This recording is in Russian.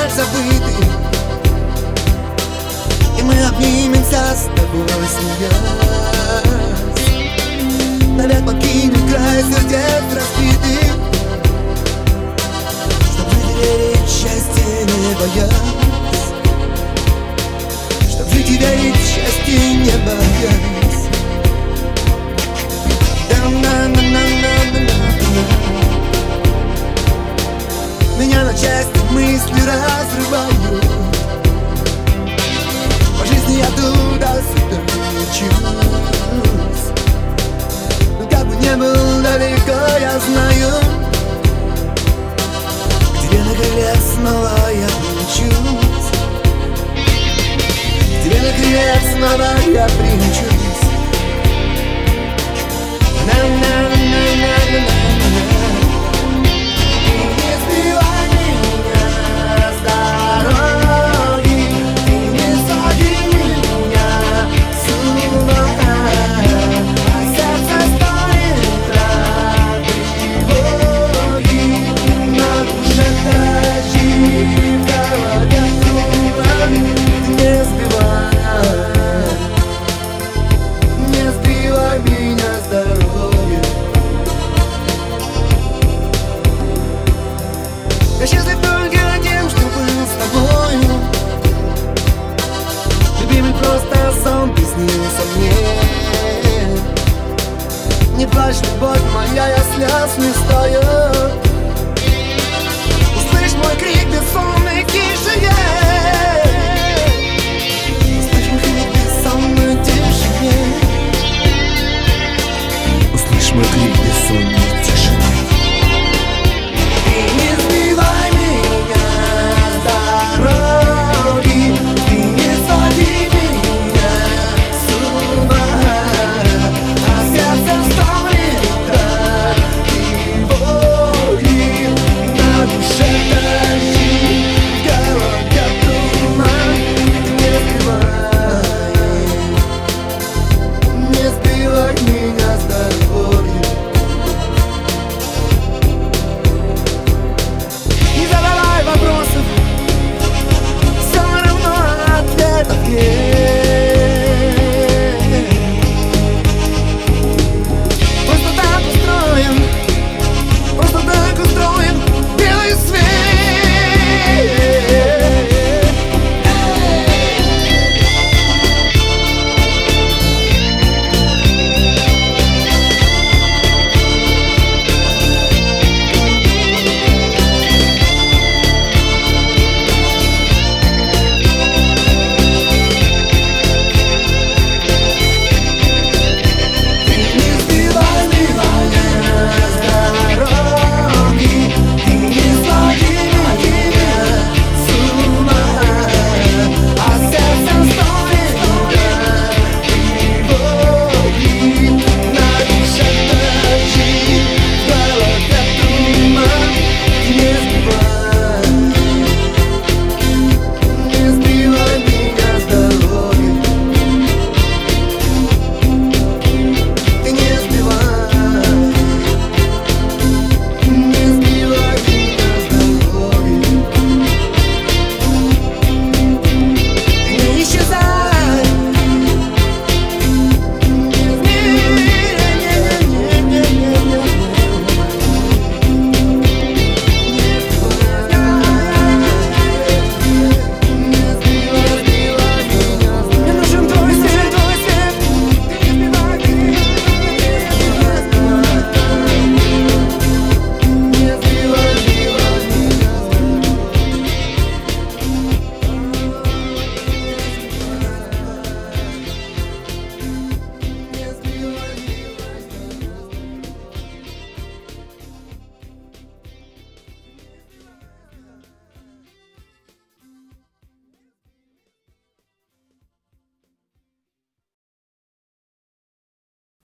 как забытый, и мы обнимемся с тобой, смеясь. Навек покинем край сердец разбитых, чтоб жить и верить, счастье не боясь, чтоб жить и верить, счастье не боясь. Меня на части мысли разрывают, по жизни я туда-сюда мечусь. Но как бы не был далеко, я знаю, к тебе на крыльях снова я примчусь, к тебе на крыльях снова я примчусь. Я счастлив только тем, что был с тобою. Любимый, просто сон приснился мне. Не плачь, любовь моя, я слез не стою.